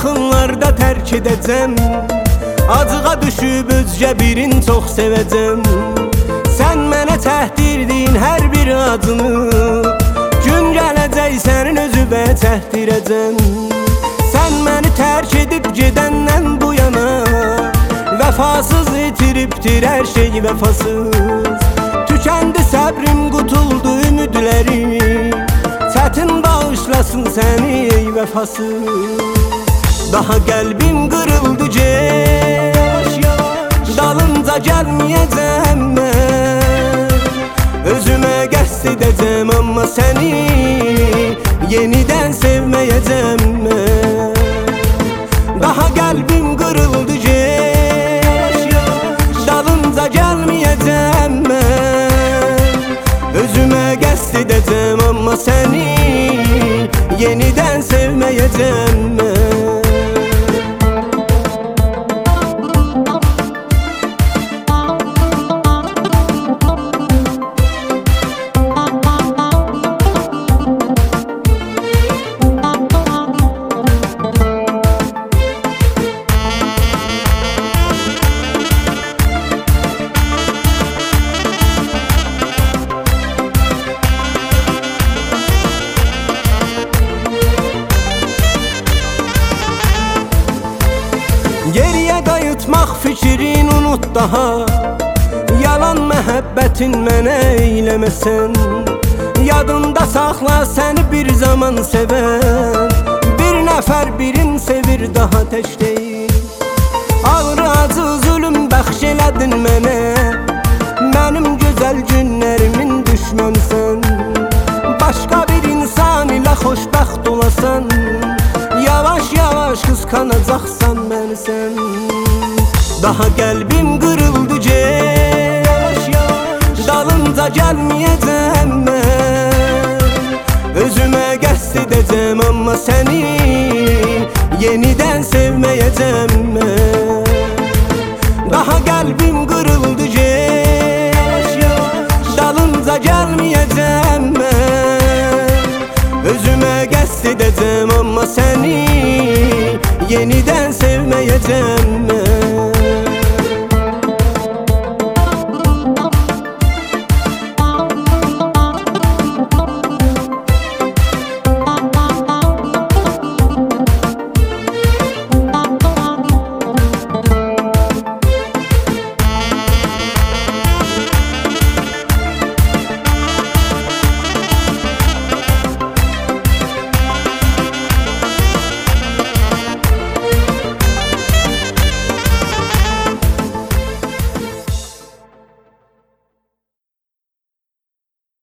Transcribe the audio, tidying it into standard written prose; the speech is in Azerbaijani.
yaxınlarda tərk edəcəm. Acığa düşüb özcə birini çox sevəcəm. Sən mənə təhdirdiyin hər bir adını, gün gələcək sənin özübə çəkdirəcəm. Sən məni tərk edib gedəndən bu yana, vəfasız itiribdir hər şey vəfasız. Tükəndi səbrim, qutuldu ümidlərim, çətin bağışlasın səni ey vəfasız. Daha qəlbim qırıldı get, dalınca gəlməyəcəm mən. Özümə qəsd edəcəm amma səni yenidən sevməyəcəm mən. Daha qəlbim qırıldı get, dalınca gəlməyəcəm mən. Özümə qəsd edəcəm amma səni yenidən sevməyəcəm mən. Geriyə qayıtmaq fikrin unut daha, yalan məhəbbətin mənə eyləməsən. Yadında saxla səni bir zaman sevən, bir nəfər birin sevir daha tək deyil. Ağrı acı zulüm bəxş elədin mənə, mənim gözəl günlərimin düşmənsən. Başqa bir insan ilə xoşbəxt olasan, yavaş yavaş qısqanacaqsan məni sən. Daha qəlbim qırıldı get, dalınca gəlməyəcəm mən. Özümə qəsd edəcəm amma səni yenidən sevməyəcəm mən. Daha qəlbim qırıldı get, dalınca gəlməyəcəm mən. Özümə qəsd edəcəm amma səni yenidən sevməyəcəm mən.